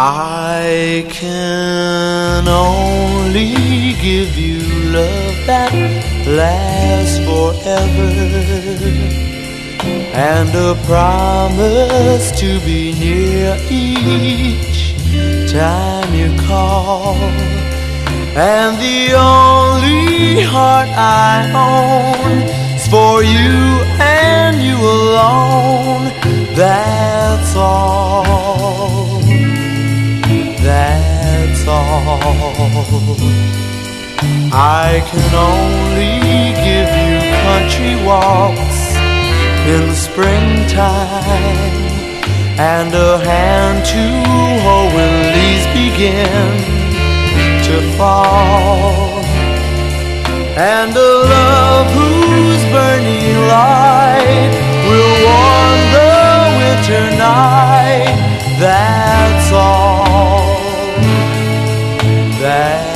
I can only give you love that lasts forever, and a promise to be near each time you call. And the only heart I own is for you and you alone. That's all. That's all. I can only give you country walks in the springtime, and a hand to hold when leaves begin to fall, and a love whose burning light will warm the winter night. That's all. That's